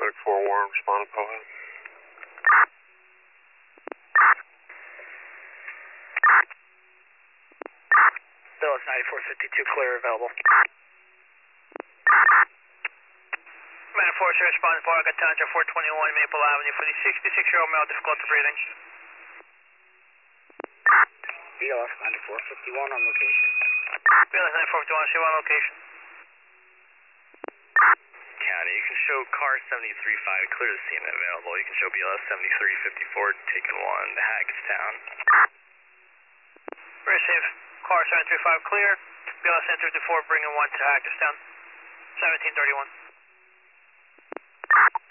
94 Warren, responding, go ahead. Bill, it's 9452, clear, available. Commander Force, responding for Arca Tundra 421 Maple Avenue for the 66-year-old male, difficulty breathing. BLS 9451 on location. BLS 9451, see one location. County, you can show car 735, clear the scene available. You can show BLS 7354, taken 1 to Hagerstown. Receive. Car 735 clear. BLS 754 bringing 1 to Hagerstown. 1731.